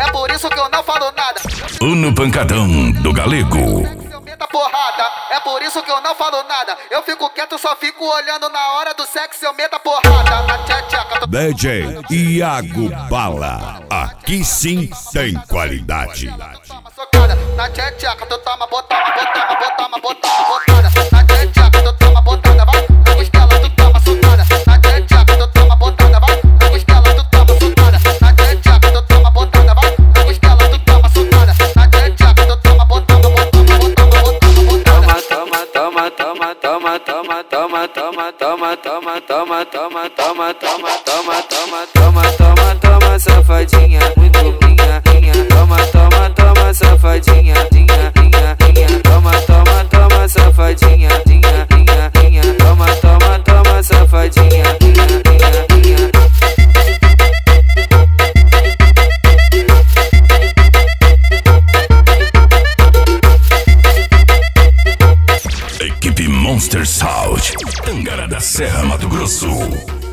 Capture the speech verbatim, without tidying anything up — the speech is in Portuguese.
é por isso que eu não falo nada. O no pancadão do Galego. Eu meto a porrada, é por isso que eu não falo nada. Eu fico quieto, só fico olhando na hora do sexo, eu meto a porrada. Na tcheca, D J Iago Bala, aqui sim tem qualidade. toma socada, na tcheca, tu toma, botama, botama, botama, botama, botada. Na tcheca, tu toma, botada, vai, na costela, tu toma socada. Na tcheca, tu toma, botada, vai, na costela, tu toma socada. Na tcheca, tu toma, botada, vai, na costela, tu toma socada. Na tcheca, tu toma, botama, botama, botama, botama, botada. Toma, toma, toma, toma, toma, toma, toma, toma, toma, toma, toma, toma, toma, toma, toma, toma, toma, toma, safadinha, muito minha, minha, toma, toma, toma, safadinha, minha, minha, minha, toma, toma, toma, safadinha, minha, minha, minha, toma, toma, toma, safadinha, minha, minha, minha. Equipe Monster Sound, Tangará da Serra, Mato Grosso.